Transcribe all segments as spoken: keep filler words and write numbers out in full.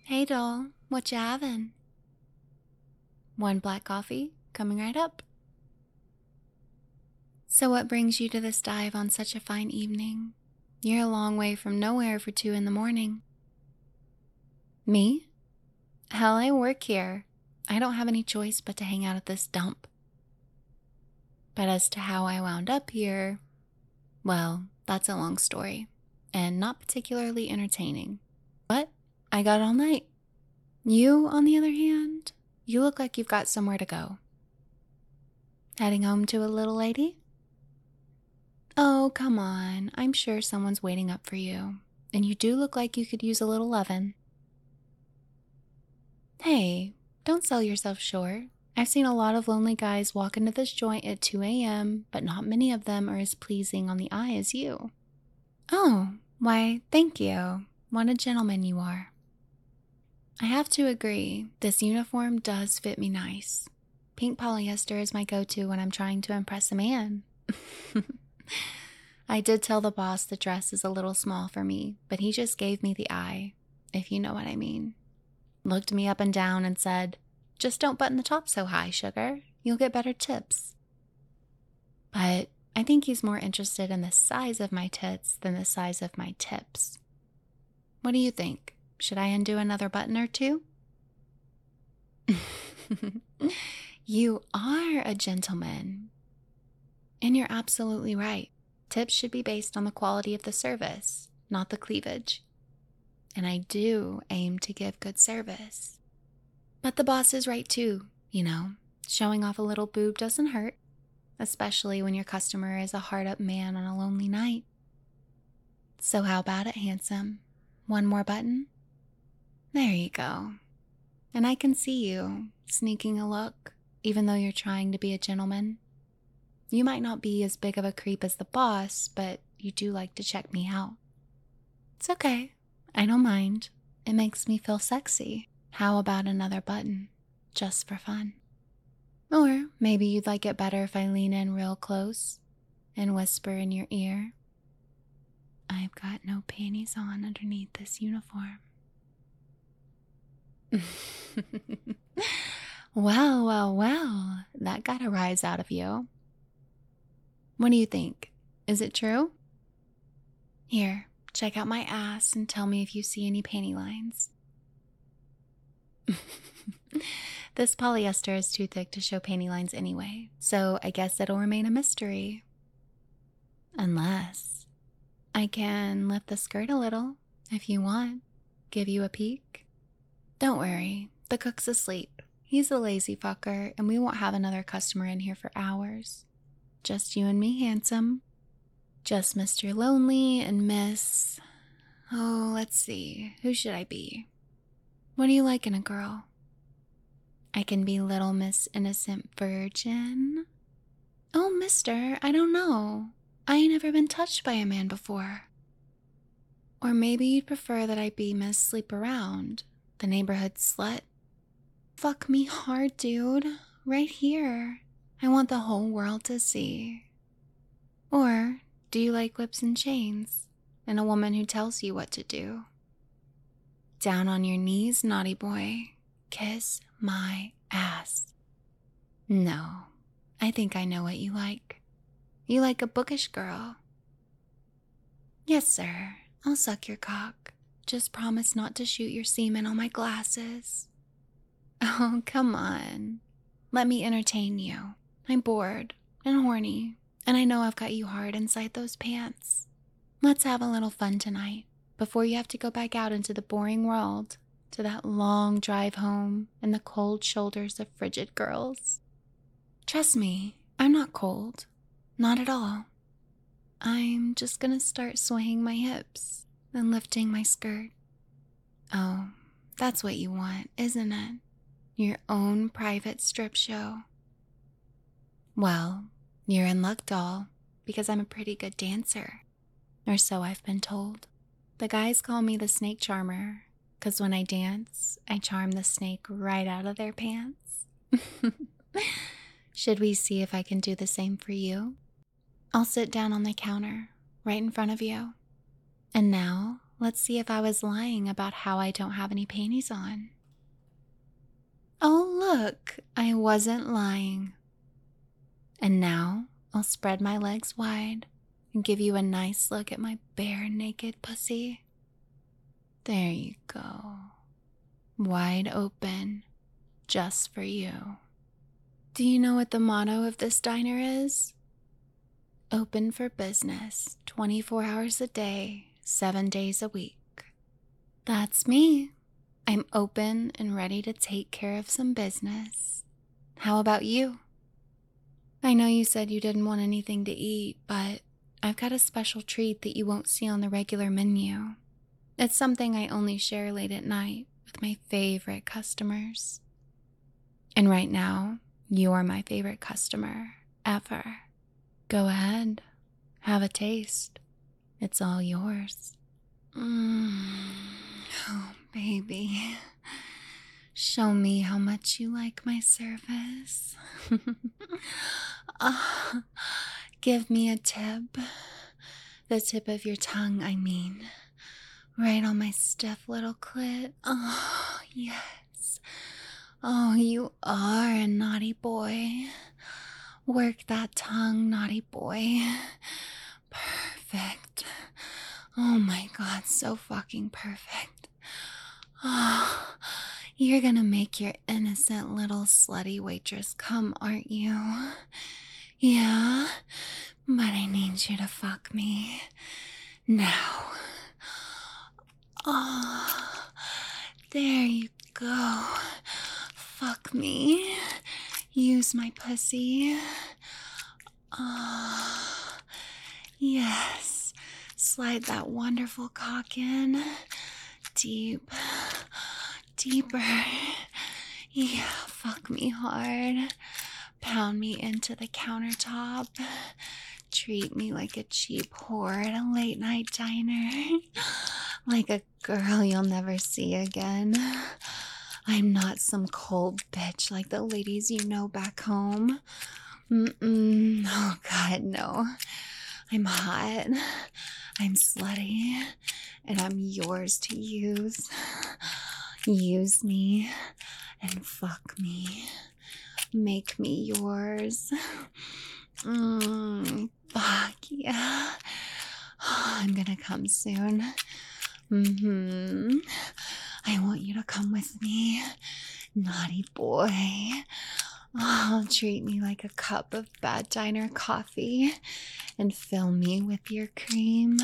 Hey doll, what you having? One black coffee, coming right up. So what brings you to this dive on such a fine evening? You're a long way from nowhere for two in the morning. Me? Hell, I work here. I don't have any choice but to hang out at this dump. But as to how I wound up here, well, that's a long story, and not particularly entertaining. But I got all night. You, on the other hand, you look like you've got somewhere to go. Heading home to a little lady? Oh, come on. I'm sure someone's waiting up for you. And you do look like you could use a little lovin'. Hey, don't sell yourself short. I've seen a lot of lonely guys walk into this joint at two a.m., but not many of them are as pleasing on the eye as you. Oh, why, thank you. What a gentleman you are. I have to agree, this uniform does fit me nice. Pink polyester is my go-to when I'm trying to impress a man. I did tell the boss the dress is a little small for me, but he just gave me the eye, if you know what I mean. Looked me up and down and said, "Just don't button the top so high, sugar. You'll get better tips." But I think he's more interested in the size of my tits than the size of my tips. What do you think? Should I undo another button or two? You are a gentleman. And you're absolutely right. Tips should be based on the quality of the service, not the cleavage. And I do aim to give good service. But the boss is right too, you know. Showing off a little boob doesn't hurt, especially when your customer is a hard-up man on a lonely night. So how about it, handsome? One more button? There you go. And I can see you sneaking a look, even though you're trying to be a gentleman. You might not be as big of a creep as the boss, but you do like to check me out. It's okay. I don't mind. It makes me feel sexy. How about another button? Just for fun. Or maybe you'd like it better if I lean in real close and whisper in your ear, "I've got no panties on underneath this uniform." Well, well, well, that got a rise out of you. What do you think? Is it true? Here, check out my ass and tell me if you see any panty lines. This polyester is too thick to show panty lines anyway, so I guess it'll remain a mystery. Unless I can lift the skirt a little, if you want. Give you a peek. Don't worry, the cook's asleep. He's a lazy fucker, and we won't have another customer in here for hours. Just you and me, handsome. Just Mister Lonely and Miss... Oh, let's see. Who should I be? What do you like in a girl? I can be Little Miss Innocent Virgin. Oh, mister, I don't know. I ain't never been touched by a man before. Or maybe you'd prefer that I be Miss Sleep Around, the neighborhood slut. Fuck me hard, dude. Right here. I want the whole world to see. Or do you like whips and chains and a woman who tells you what to do? Down on your knees, naughty boy. Kiss my ass. No, I think I know what you like. You like a bookish girl. Yes, sir. I'll suck your cock. Just promise not to shoot your semen on my glasses. Oh, come on. Let me entertain you. I'm bored and horny, and I know I've got you hard inside those pants. Let's have a little fun tonight, before you have to go back out into the boring world, to that long drive home and the cold shoulders of frigid girls. Trust me, I'm not cold. Not at all. I'm just gonna start swaying my hips and lifting my skirt. Oh, that's what you want, isn't it? Your own private strip show. Well, you're in luck, doll, because I'm a pretty good dancer. Or so I've been told. The guys call me the snake charmer, because when I dance, I charm the snake right out of their pants. Should we see if I can do the same for you? I'll sit down on the counter, right in front of you. And now, let's see if I was lying about how I don't have any panties on. Oh, look, I wasn't lying. And now I'll spread my legs wide and give you a nice look at my bare naked pussy. There you go. Wide open, just for you. Do you know what the motto of this diner is? Open for business, twenty-four hours a day, seven days a week. That's me. I'm open and ready to take care of some business. How about you? I know you said you didn't want anything to eat, but I've got a special treat that you won't see on the regular menu. It's something I only share late at night with my favorite customers. And right now, you're my favorite customer ever. Go ahead, have a taste. It's all yours. Mm. Oh, baby. Show me how much you like my service. uh, give me a tip. The tip of your tongue, I mean. Right on my stiff little clit. Oh, yes. Oh, you are a naughty boy. Work that tongue, naughty boy. Perfect. Oh my god, so fucking perfect. Oh, you're gonna make your innocent little slutty waitress come, aren't you? Yeah, but I need you to fuck me now. Oh, there you go. Fuck me. Use my pussy. Oh, yes. Slide that wonderful cock in. Deep. Deeper. Yeah, fuck me hard. Pound me into the countertop. Treat me like a cheap whore at a late night diner. Like a girl you'll never see again. I'm not some cold bitch like the ladies you know back home. Mm-mm. Oh, God, no. I'm hot. I'm slutty. And I'm yours to use. Use me and fuck me. Make me yours. Mm, fuck yeah. I'm gonna come soon. Mm-hmm. I want you to come with me, naughty boy. Oh, treat me like a cup of bad diner coffee and fill me with your cream.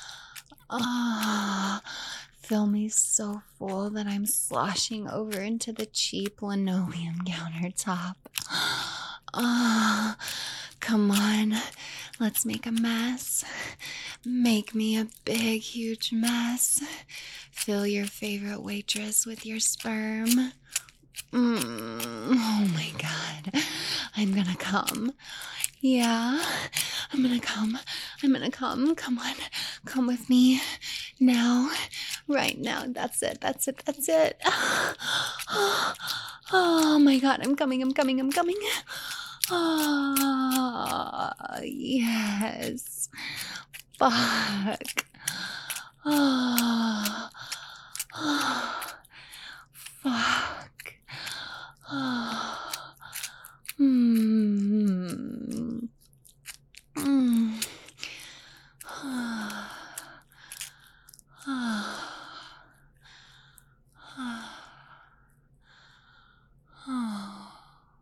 Ah, oh, fill me so full that I'm sloshing over into the cheap linoleum countertop. Ah, oh, come on, let's make a mess. Make me a big, huge mess. Fill your favorite waitress with your sperm. Mm, oh my god, I'm gonna come. Yeah, I'm gonna come. I'm gonna come. Come on, come with me. Now, right now. That's it, that's it, that's it. Oh my god, I'm coming, I'm coming, I'm coming. Oh, yes. Fuck. Oh, oh, fuck. Oh. Hmm. Mm. Oh. Oh. Oh.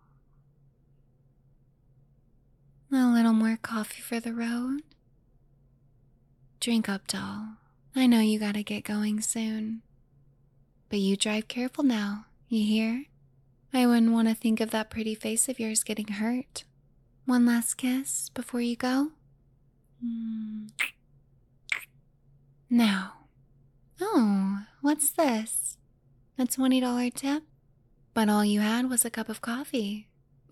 A little more coffee for the road. Drink up, doll. I know you gotta get going soon. But you drive careful now, you hear? I wouldn't want to think of that pretty face of yours getting hurt. One last kiss before you go? Mm. Now. Oh, what's this? A twenty dollar tip? But all you had was a cup of coffee.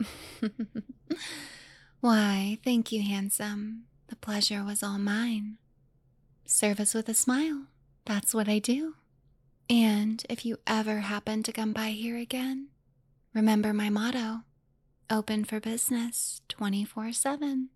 Why, thank you, handsome. The pleasure was all mine. Service with a smile. That's what I do. And if you ever happen to come by here again, remember my motto, open for business twenty-four seven.